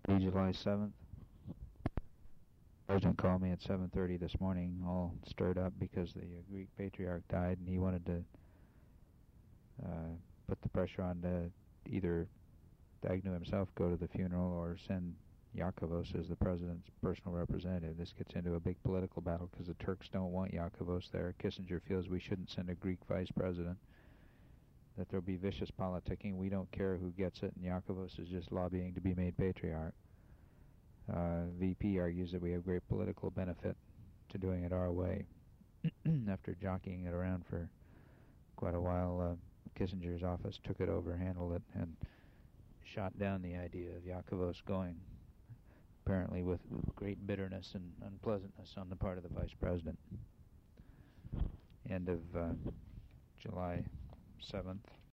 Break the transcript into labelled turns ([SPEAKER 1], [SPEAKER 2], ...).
[SPEAKER 1] July 7th. The president called me at 7:30 this morning, all stirred up because the Greek patriarch died, and he wanted to put the pressure on to either Agnew himself go to the funeral or send Yakovos as the president's personal representative. This gets into a big political battle because the Turks don't want Yakovos there. Kissinger feels we shouldn't send a Greek vice president, that there'll be vicious politicking. We don't care who gets it, and Yakovos is just lobbying to be made patriarch. VP argues that we have great political benefit to doing it our way. After jockeying it around for quite a while, Kissinger's office took it over, handled it, and shot down the idea of Yakovos going, apparently with great bitterness and unpleasantness on the part of the vice president. End of July 7th.